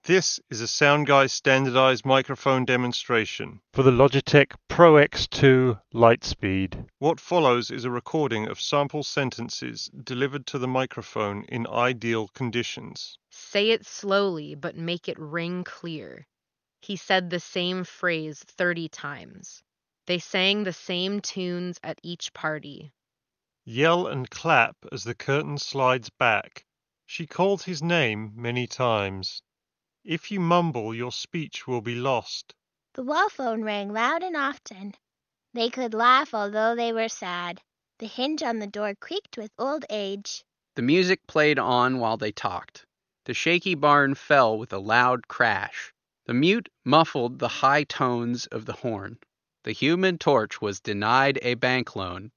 This is a Sound Guy standardized microphone demonstration. for the Logitech Pro X2 Lightspeed. What follows is a recording of sample sentences delivered to the microphone in ideal conditions. Say it slowly, but make it ring clear. He said the same phrase 30 times. They sang the same tunes at each party. Yell and clap as the curtain slides back. She called his name many times. If you mumble, your speech will be lost. The wall phone rang loud and often. They could laugh although they were sad. The hinge on the door creaked with old age. The music played on while they talked. The shaky barn fell with a loud crash. The mute muffled the high tones of the horn. The Human Torch was denied a bank loan.